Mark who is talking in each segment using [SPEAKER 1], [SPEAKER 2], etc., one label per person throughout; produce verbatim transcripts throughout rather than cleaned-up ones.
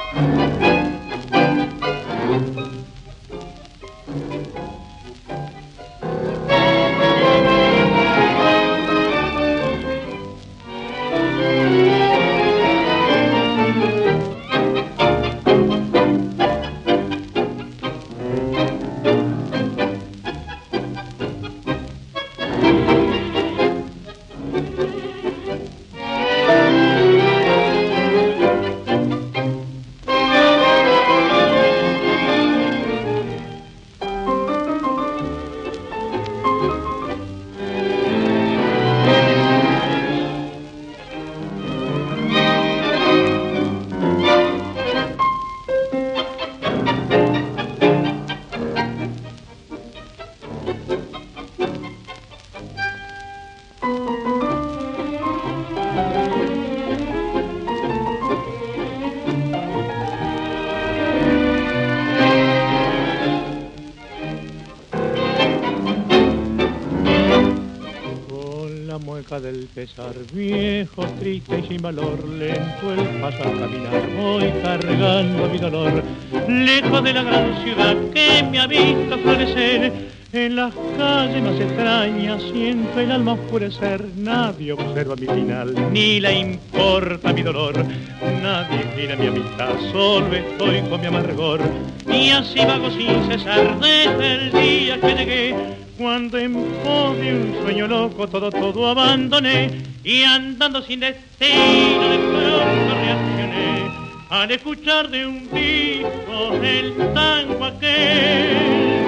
[SPEAKER 1] Del pesar viejo, triste y sin valor, lento el paso al caminar, voy cargando mi dolor, lejos de la gran ciudad que me ha visto florecer, en las calles más extrañas siento el alma oscurecer, nadie observa mi final, ni le importa mi dolor, nadie quiere mi amistad, solo estoy con mi amargor, y así vago sin cesar desde el día que llegué, cuando en pos de un sueño loco todo, todo abandoné, y andando sin destino de pronto reaccioné, al escuchar de un disco el tango aquel.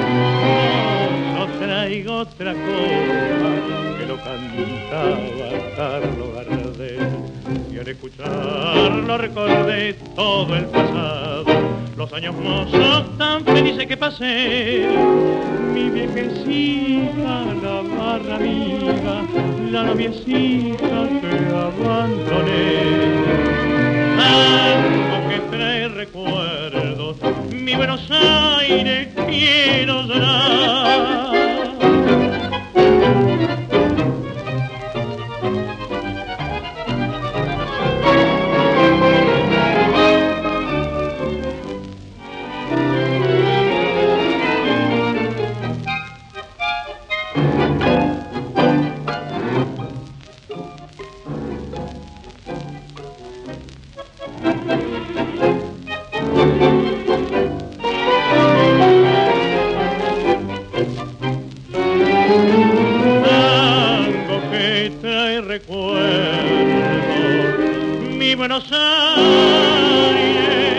[SPEAKER 1] No, no traigo otra cosa que lo cantaba Carlos Gardel, y al escucharlo recordé todo el pasado, los años mozos tan felices que pasé, mi viejecita, la barra amiga, la noviecita que abandoné. Algo que trae recuerdos, mi Buenos Aires quiero llorar. Recuerdo mi Buenos Aires